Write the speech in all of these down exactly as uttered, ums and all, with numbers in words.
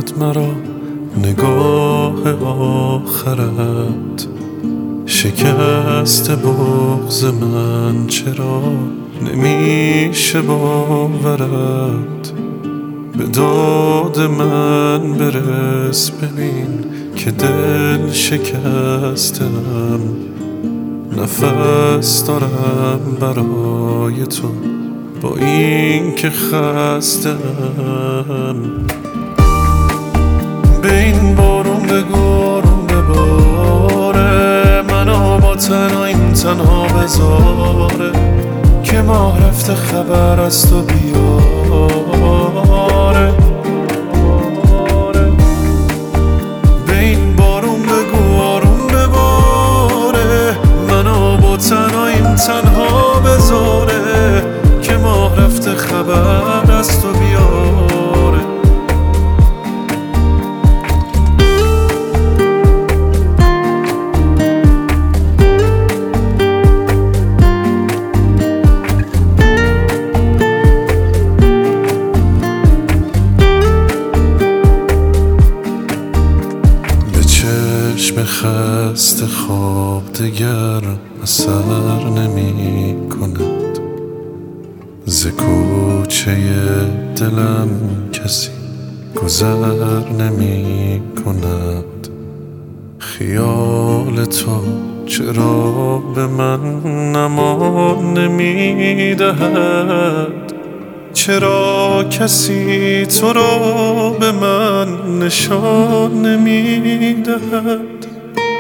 مرا نگاه آخرت. شکست بغض من چرا نمیشه باورت؟ به داد من برس، ببین که دل شکستم. نفس دارم برای تو با این که خستم. به این بارون بگو آروم بباره، منو با تنهاییم تنها بذاره، که ماه رفته خبر از تو بیاره. به این بارون بگو آروم بباره، منو با تنهاییم تنها بذاره، که ماه رفته خبر از تو بیاره. چشم خسته خواب دگر اثر نمی کند، ز کوچه دلم کسی گذر نمی کند. خیال تو چرا به من امان نمی دهد؟ چرا کسی تو را به من نشان نمی دهد؟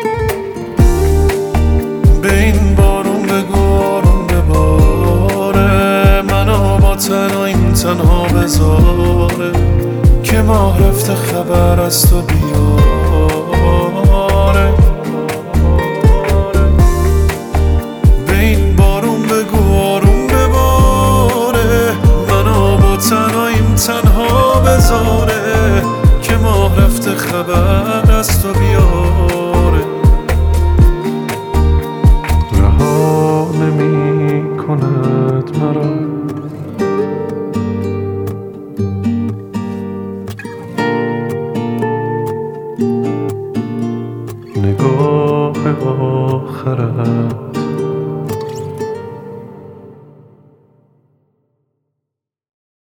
به این بارون بگو آروم بباره، منو با تنهاییم تنها بذاره، که ماه رفته خبر از تو بیاره. به این بارون بگو آروم بباره، منو با تنهاییم تنها بذاره، که ماه رفته خبر از تو بیاره. رها نمی کند مرا نگاه آخرت.